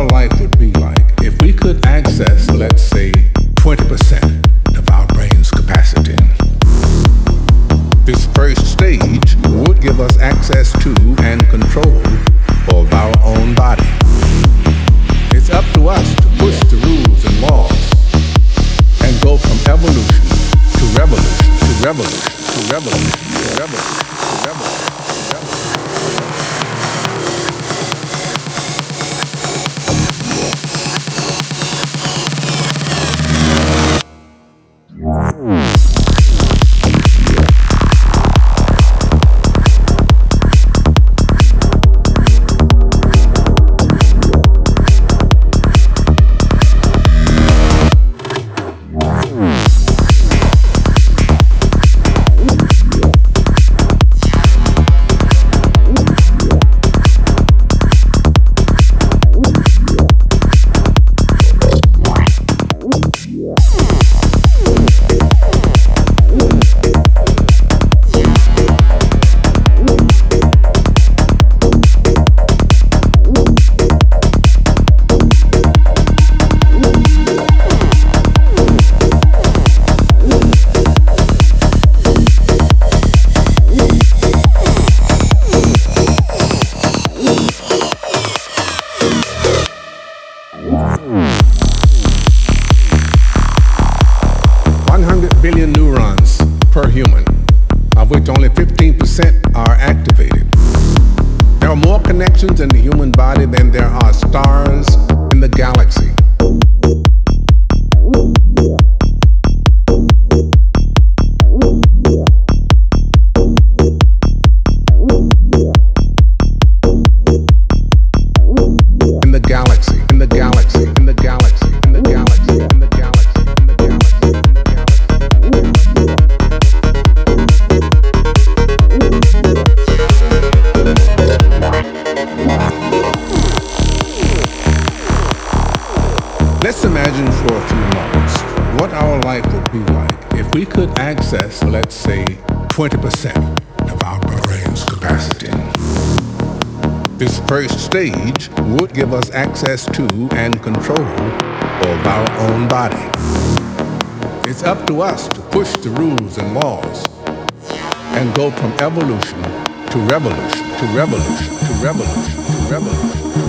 our life would be like if we could access, let's say, 20% of our brain's capacity. This first stage would give us access to and control of our own body. It's up to us to push the rules and laws and go from evolution to revolution, to revolution, to revolution, to revolution, to revolution, to revolution. Billion neurons per human, of which only 15% are activated. There are more connections in the human body than there are stars in the galaxy. In the galaxy, in the galaxy, in the galaxy, in the galaxy, in the galaxy. Let's imagine for a few moments what our life would be like if we could access, let's say, 20% of our brain's capacity. This first stage would give us access to and control of our own body. It's up to us to push the rules and laws and go from evolution to revolution, to revolution, to revolution, to revolution.